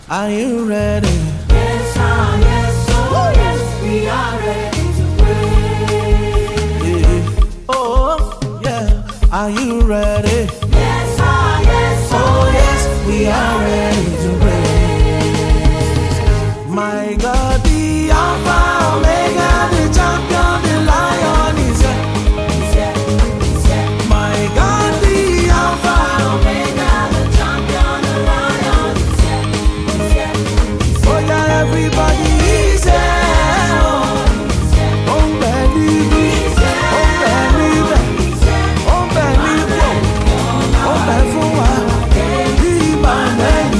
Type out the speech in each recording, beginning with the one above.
Are you ready? Yes, yes, oh yes, we are ready to pray. Oh, yeah. Are you ready? Yes, yes, Oh, yes, we are ready to praise. My God, the Alpha, Omega, the champion, the lion is here. My God, the Alpha, Omega, the champion, the lion is here. oh yeah, everybody is here. Oh, believe it. Oh, believe it. Oh, believe it. Oh, believe it. Emmanuel,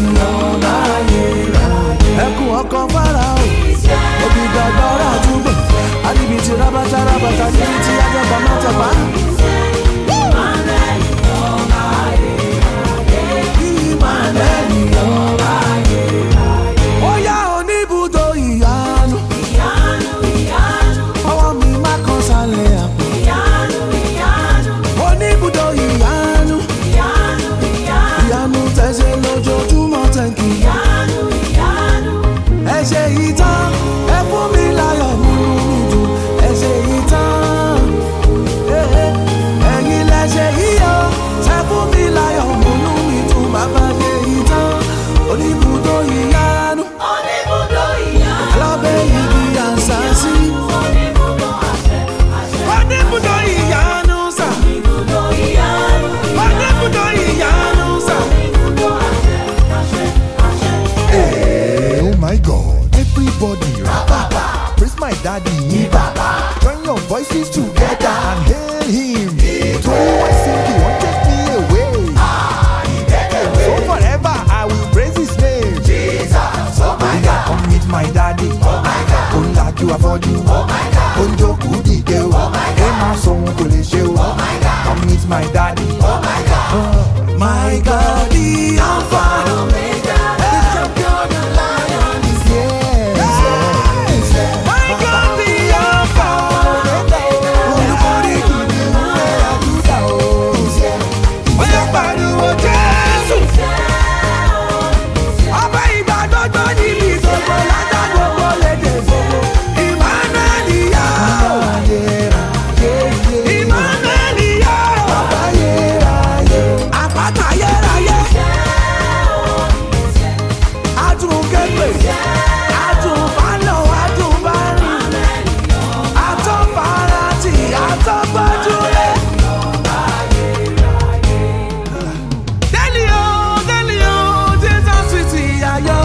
ẹkún ọkàn Fáráò, òbí gbàgbọ́ra túbọ̀, àdìbìtì rábàtà rábàtà níbi tí ajọba máa tẹ̀pá. Ó yá oníbùdó ìyanu, ọwọ́ mi má kan sálẹ̀ àpò. Oníbùdó ìyanu, ìyanu tẹ̀sẹ̀ lójoojúmọ́ tẹ̀kì. Ẹ ṣe ìtàn, ẹ fún mi láyọ̀ múnú mi dùn. Ẹ ṣe ìtàn, ẹ̀yin lẹ ṣe yíyọ. Ẹ fún mi láyọ̀ múnú mi dùn. Bàbá ṣe ìtàn, oníbùdó ìyanu. Alábẹ́ igi àṣàṣì. Oníbùdó ìyanu sà. Oníbùdó ìyanu sà. Oh my God, everybody, rababa, praise my daddy, baba. Join your voices together and hail him. To one sing, he won't take me away. So forever I will praise his name. Jesus, oh my God, come meet my daddy. Oh my God, oh like you afford you. Oh my God, oh joke who did you? Oh my God, hey my son who could show. Oh my God, come meet my daddy. Oh my God, My God, the Alpha, Omega, the champion, the lion is yes. my God, the Alpha. Olùkọ́ni kìnìún ẹ̀yà Júdà o. Ó yẹ pariwo Jésù. Ọba ìgbà gbogbo níbi gbogbo látà gbogbo lédè gbogbo. Emmanuel yá. Emmanuel yá. Àpáta ayérayé. Àtúnkẹ́pè. Àtúnbálò, àtúnbárìn. Àtọ́farasí, àtọ́gbójúlé. Délì o, Jesus sweet ayọ̀.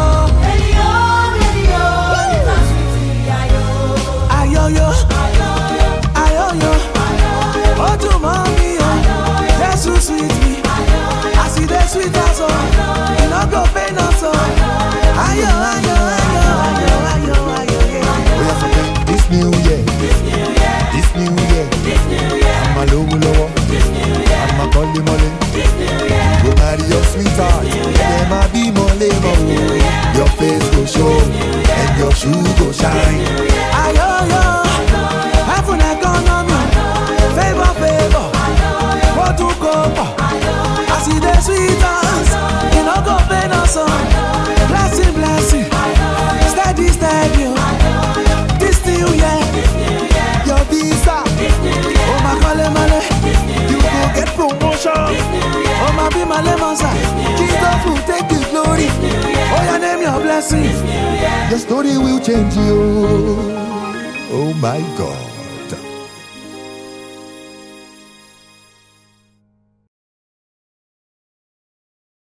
Ayọ̀yọ̀, ayọ̀yọ̀. Ó dùn mọ́ mi o. Jésù sweet me. As e dey sweet us o. E no go pain us o. Ayọ̀, ayọ̀, ayọ̀, ayọ̀, ayọ̀, ayọ̀, yeah. Oh yes, okay. This new year, I'm a low lower, I'm a collie molly. Go marry your sweetheart, them a be molly mo. Your face go show, and your shoe go shine. Ayọ̀yọ̀, heaven economy, favour, ó tún kó pọ̀. As e dey sweet us, e no go pain us o. Blessing, steady o. This new year, Your visa, ó máa kọ́lé mọ́lé. you go get promotion. Ó máa bí màlẹ́ mọ́sà. Jesus will take the glory. Ó yá name your blessing. Your story will change you. Oh my God.